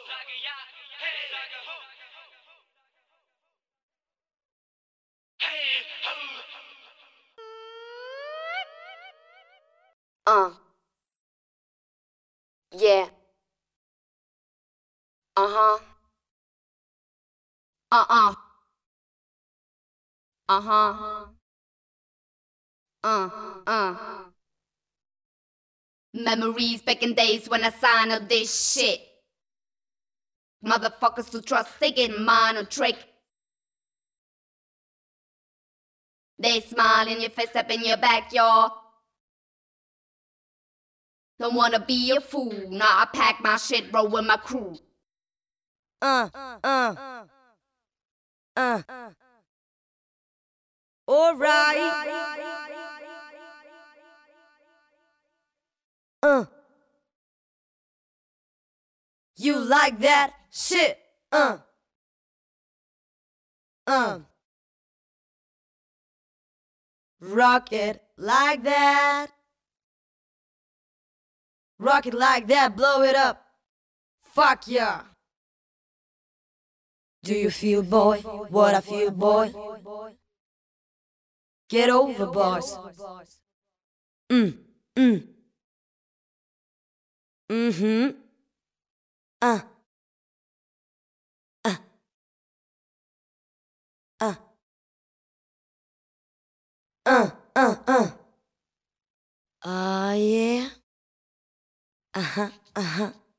Yeah. Uh-huh. Uh-uh. Uh-huh. Uh. Uh. Memories back in days when I signed up this shit. Motherfuckers who trust, they get mine or trick. They smile in your face up in your backyard. Don't wanna be a fool. Now I pack my shit, roll with my crew. Uh, uh, uh. Alright. Uh. You like that shit? Uh. Rock it like that. Rock it like that, blow it up. Fuck yeah. Do you feel, boy, what I feel, boy? Get over, boys. Mm, mm, mm-hmm. Uh, uh, uh, uh. Ah, yeah. Uh-huh, uh-huh.